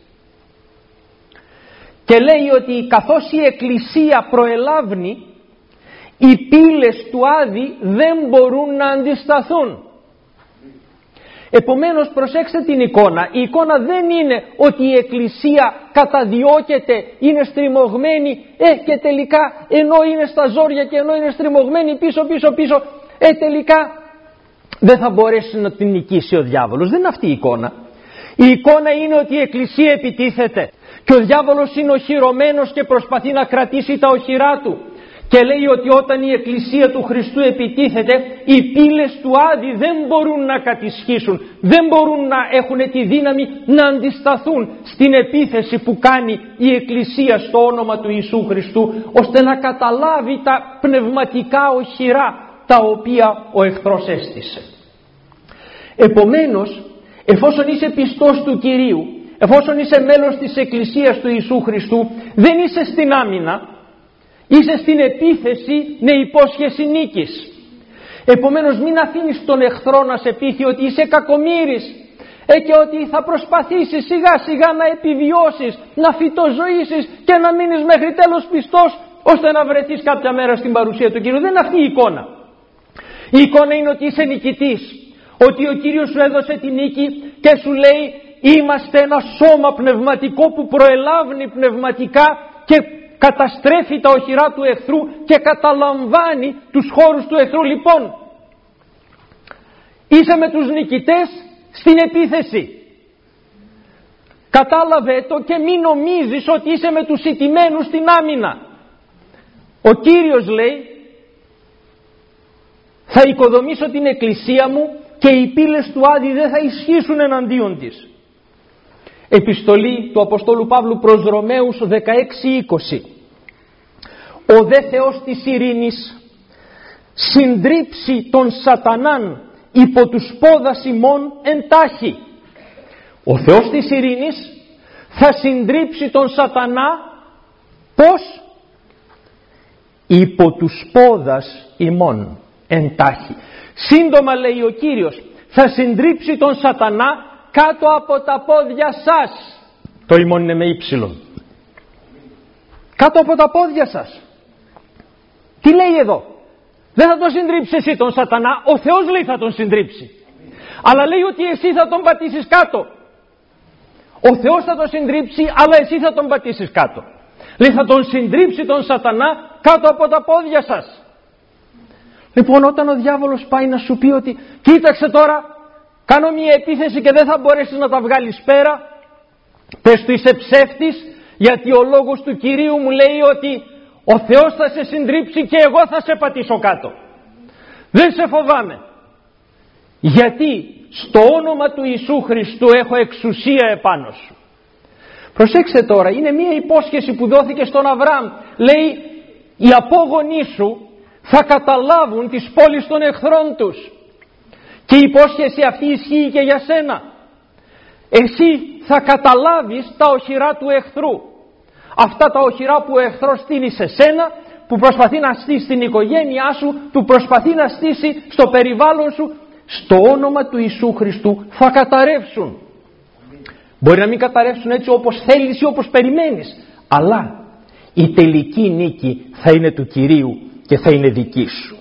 Και λέει ότι καθώς η εκκλησία προελάβνει, οι πύλες του Άδη δεν μπορούν να αντισταθούν. Επομένως προσέξτε την εικόνα. Η εικόνα δεν είναι ότι η εκκλησία καταδιώκεται, είναι στριμωγμένη ε, και τελικά ενώ είναι στα ζόρια και ενώ είναι στριμωγμένη πίσω πίσω πίσω ε, τελικά δεν θα μπορέσει να την νικήσει ο διάβολος. Δεν είναι αυτή η εικόνα. Η εικόνα είναι ότι η εκκλησία επιτίθεται και ο διάβολος είναι οχυρωμένος και προσπαθεί να κρατήσει τα οχυρά του. Και λέει ότι όταν η εκκλησία του Χριστού επιτίθεται, οι πύλες του Άδη δεν μπορούν να κατησχίσουν, δεν μπορούν να έχουν τη δύναμη να αντισταθούν στην επίθεση που κάνει η εκκλησία στο όνομα του Ιησού Χριστού, ώστε να καταλάβει τα πνευματικά οχυρά τα οποία ο εχθρός έστησε. Επομένως, εφόσον είσαι πιστός του Κυρίου, εφόσον είσαι μέλος της εκκλησίας του Ιησού Χριστού, δεν είσαι στην άμυνα, είσαι στην επίθεση με υπόσχεση νίκης. Επομένως μην αφήνεις τον εχθρό να σε πείθει ότι είσαι κακομοίρης ε, και ότι θα προσπαθήσεις σιγά σιγά να επιβιώσεις, να φυτοζωήσεις και να μείνεις μέχρι τέλος πιστός ώστε να βρεθείς κάποια μέρα στην παρουσία του Κύριου. Δεν είναι αυτή η εικόνα. Η εικόνα είναι ότι είσαι νικητής, ότι ο Κύριος σου έδωσε τη νίκη και σου λέει είμαστε ένα σώμα πνευματικό που προελάβνει πνευματικά και καταστρέφει τα οχυρά του εχθρού και καταλαμβάνει τους χώρους του εχθρού. Λοιπόν, είσαι με τους νικητές στην επίθεση. Κατάλαβε το και μην νομίζεις ότι είσαι με τους ηττημένους στην άμυνα. Ο Κύριος λέει θα οικοδομήσω την εκκλησία μου και οι πύλες του Άδη δεν θα ισχύσουν εναντίον της. Επιστολή του Αποστόλου Παύλου προς Ρωμαίους δεκαέξι είκοσι. Ο δε Θεός της ειρήνης συντρίψει τον σατανάν υπό τους πόδας ημών εντάχει. Ο Θεός της ειρήνης θα συντρίψει τον σατανά πώς? Υπό τους πόδας ημών εντάχει. Σύντομα λέει ο Κύριος, θα συντρίψει τον σατανά κάτω από τα πόδια σας. Το ημών είναι με ύψιλον. Κάτω από τα πόδια σας. Τι λέει εδώ? Δεν θα τον συντρίψει εσύ τον σατανά, ο Θεός λέει θα τον συντρίψει. Αλλά λέει ότι εσύ θα τον πατήσεις κάτω. Ο Θεός θα τον συντρίψει, αλλά εσύ θα τον πατήσεις κάτω. Λέει θα τον συντρίψει τον σατανά κάτω από τα πόδια σας. Λοιπόν, όταν ο διάβολος πάει να σου πει ότι κοίταξε τώρα, κάνω μια επίθεση και δεν θα μπορέσεις να τα βγάλεις πέρα, πες του είσαι ψεύτης, γιατί ο λόγος του Κυρίου μου λέει ότι ο Θεός θα σε συντρίψει και εγώ θα σε πατήσω κάτω. Δεν σε φοβάμαι. Γιατί στο όνομα του Ιησού Χριστού έχω εξουσία επάνω σου. Προσέξτε τώρα, είναι μια υπόσχεση που δόθηκε στον Αβραάμ. Λέει οι απόγονοί σου θα καταλάβουν τις πόλεις των εχθρών τους. Και η υπόσχεση αυτή ισχύει και για σένα. Εσύ θα καταλάβεις τα οχυρά του εχθρού. Αυτά τα οχυρά που ο εχθρός στείνει σε σένα, που προσπαθεί να στήσει την οικογένειά σου, που προσπαθεί να στήσει στο περιβάλλον σου, στο όνομα του Ιησού Χριστού θα καταρρεύσουν. Μπορεί να μην καταρρεύσουν έτσι όπως θέλεις ή όπως περιμένεις, αλλά η τελική νίκη θα είναι του Κυρίου και θα είναι δική σου.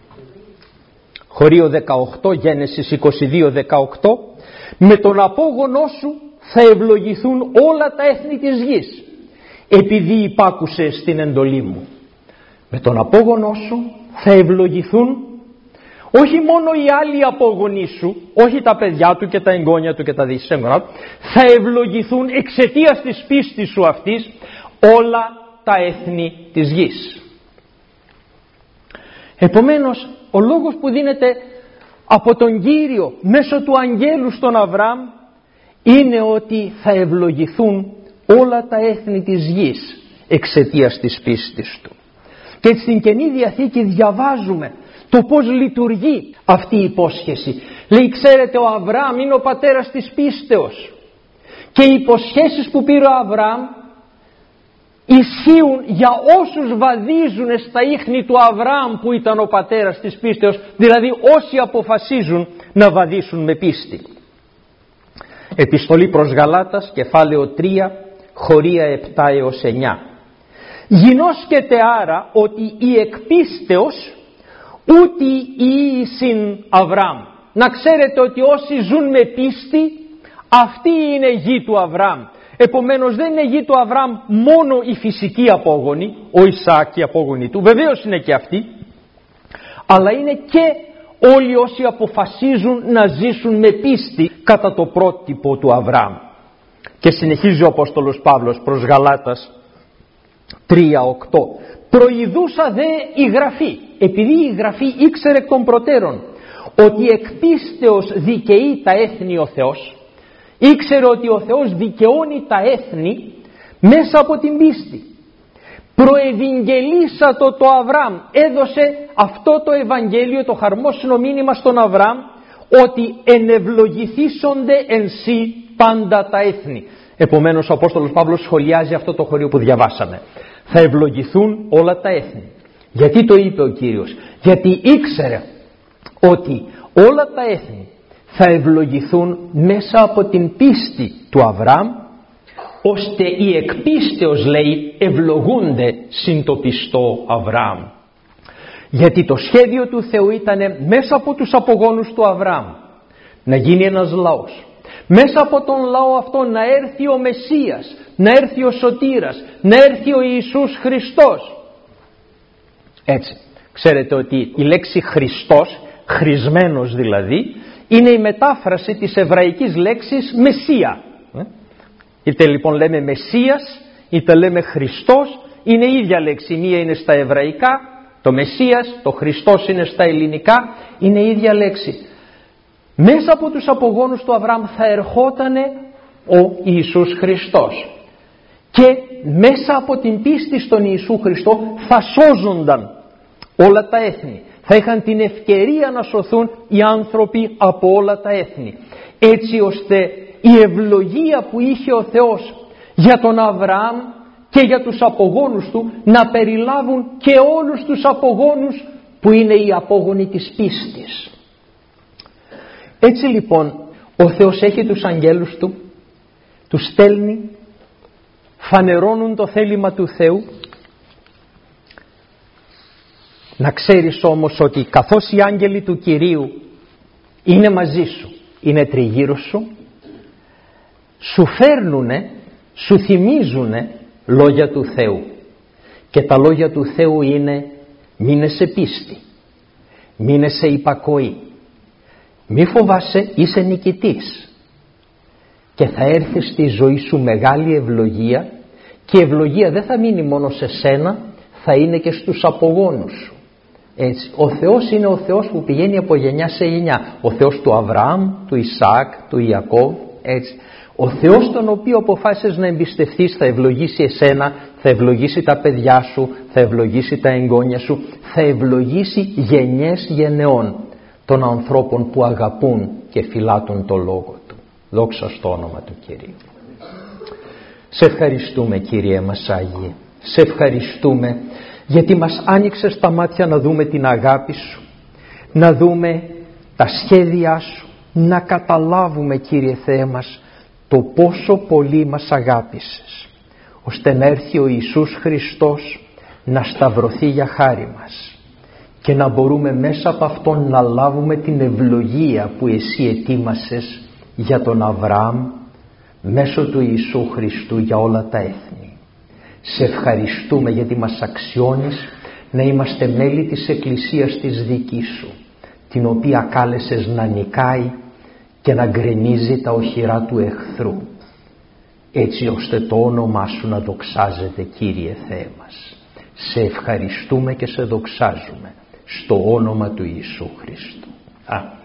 Χωρίο δεκαοκτώ, Γένεσης είκοσι δύο δεκαοκτώ. Με τον απόγονό σου θα ευλογηθούν όλα τα έθνη της γης, επειδή υπάκουσες την εντολή μου. Με τον απόγονό σου θα ευλογηθούν όχι μόνο οι άλλοι απόγονοί σου, όχι τα παιδιά του και τα εγγόνια του και τα δυσσέγγωνα, θα ευλογηθούν εξαιτίας της πίστης σου αυτής όλα τα έθνη της γης. Επομένως, ο λόγος που δίνεται από τον Κύριο μέσω του αγγέλου στον Αβραάμ είναι ότι θα ευλογηθούν όλα τα έθνη της γης εξαιτίας της πίστης του. Και στην Καινή Διαθήκη διαβάζουμε το πώς λειτουργεί αυτή η υπόσχεση. Λέει, ξέρετε, ο Αβραάμ είναι ο πατέρας της πίστεως και οι υποσχέσεις που πήρε ο Αβραάμ ισχύουν για όσους βαδίζουν στα ίχνη του Αβραάμ που ήταν ο πατέρας της πίστεως, δηλαδή όσοι αποφασίζουν να βαδίσουν με πίστη. Επιστολή προς Γαλάτας, κεφάλαιο τρία, χωρία επτά έως εννιά. Γινώσκεται άρα ότι η εκπίστεως ούτι η ίσιν Αβραάμ. Να ξέρετε ότι όσοι ζουν με πίστη, αυτή είναι γη του Αβραάμ. Επομένως δεν είναι γη του Αβραάμ μόνο η φυσική απόγονη, ο Ισαάκ, η απόγονη του, βεβαίως είναι και αυτή, αλλά είναι και όλοι όσοι αποφασίζουν να ζήσουν με πίστη κατά το πρότυπο του Αβραάμ. Και συνεχίζει ο Απόστολος Παύλος προς Γαλάτας τρία οκτώ. Προειδούσα δε η Γραφή, επειδή η Γραφή ήξερε εκ των προτέρων ότι εκ πίστεως δικαιεί τα έθνη ο Θεός, ήξερε ότι ο Θεός δικαιώνει τα έθνη μέσα από την πίστη. Προευαγγελίσατο το Αβραάμ, έδωσε αυτό το Ευαγγέλιο, το χαρμόσυνο μήνυμα στον Αβραάμ, ότι ενευλογηθήσονται εν σύ πάντα τα έθνη. Επομένως ο Απόστολος Παύλος σχολιάζει αυτό το χωρίο που διαβάσαμε. Θα ευλογηθούν όλα τα έθνη. Γιατί το είπε ο Κύριος? Γιατί ήξερε ότι όλα τα έθνη θα ευλογηθούν μέσα από την πίστη του Αβραάμ, ώστε οι εκπίστεως, λέει, ευλογούνται συν το πιστό Αβραάμ. Γιατί το σχέδιο του Θεού ήταν μέσα από τους απογόνους του Αβραάμ να γίνει ένας λαός. Μέσα από τον λαό αυτό να έρθει ο Μεσσίας, να έρθει ο Σωτήρας, να έρθει ο Ιησούς Χριστός. Έτσι, ξέρετε ότι η λέξη Χριστός, χρησμένος δηλαδή, είναι η μετάφραση της εβραϊκής λέξης Μεσσία. Είτε λοιπόν λέμε Μεσσίας, είτε λέμε Χριστός, είναι η ίδια λέξη. Μία είναι στα εβραϊκά, το Μεσσίας, το Χριστός είναι στα ελληνικά, είναι η ίδια λέξη. Μέσα από τους απογόνους του Αβραάμ θα ερχότανε ο Ιησούς Χριστός. Και μέσα από την πίστη στον Ιησού Χριστό θα σώζονταν όλα τα έθνη. Θα είχαν την ευκαιρία να σωθούν οι άνθρωποι από όλα τα έθνη. Έτσι ώστε η ευλογία που είχε ο Θεός για τον Αβραάμ και για τους απογόνους του να περιλάβουν και όλους τους απογόνους που είναι οι απόγονοι της πίστης. Έτσι λοιπόν ο Θεός έχει τους αγγέλους του, τους στέλνει, φανερώνουν το θέλημα του Θεού. Να ξέρεις όμως ότι καθώς οι άγγελοι του Κυρίου είναι μαζί σου, είναι τριγύρω σου, σου φέρνουνε, σου θυμίζουνε λόγια του Θεού. Και τα λόγια του Θεού είναι: μείνε σε πίστη, μείνε σε υπακοή, μη φοβάσαι, είσαι νικητής και θα έρθει στη ζωή σου μεγάλη ευλογία, και η ευλογία δεν θα μείνει μόνο σε σένα, θα είναι και στους απογόνους σου. Έτσι, ο Θεός είναι ο Θεός που πηγαίνει από γενιά σε γενιά, ο Θεός του Αβραάμ, του Ισαάκ, του Ιακώβ. Έτσι, ο Θεός τον οποίο αποφάσισες να εμπιστευτείς θα ευλογήσει εσένα, θα ευλογήσει τα παιδιά σου, θα ευλογήσει τα εγγόνια σου, θα ευλογήσει γενιές γενεών των ανθρώπων που αγαπούν και φυλάτουν το Λόγο Του. Δόξα στο όνομα του Κυρίου. Σε ευχαριστούμε, Κύριε μας Άγιε. Σε ευχαριστούμε γιατί μας άνοιξες τα μάτια να δούμε την αγάπη Σου, να δούμε τα σχέδιά Σου, να καταλάβουμε, Κύριε Θεέ μας, το πόσο πολύ μας αγάπησες, ώστε να έρθει ο Ιησούς Χριστός να σταυρωθεί για χάρη μας και να μπορούμε μέσα από Αυτόν να λάβουμε την ευλογία που Εσύ ετοίμασες για τον Αβραάμ μέσω του Ιησού Χριστού για όλα τα έθνη. Σε ευχαριστούμε γιατί μας αξιώνεις να είμαστε μέλη της Εκκλησίας της δικής Σου, την οποία κάλεσες να νικάει και να γκρεμίζει τα οχυρά του εχθρού, έτσι ώστε το όνομά Σου να δοξάζεται, Κύριε Θεέ μας. Σε ευχαριστούμε και σε δοξάζουμε στο όνομα του Ιησού Χριστού. Αμήν.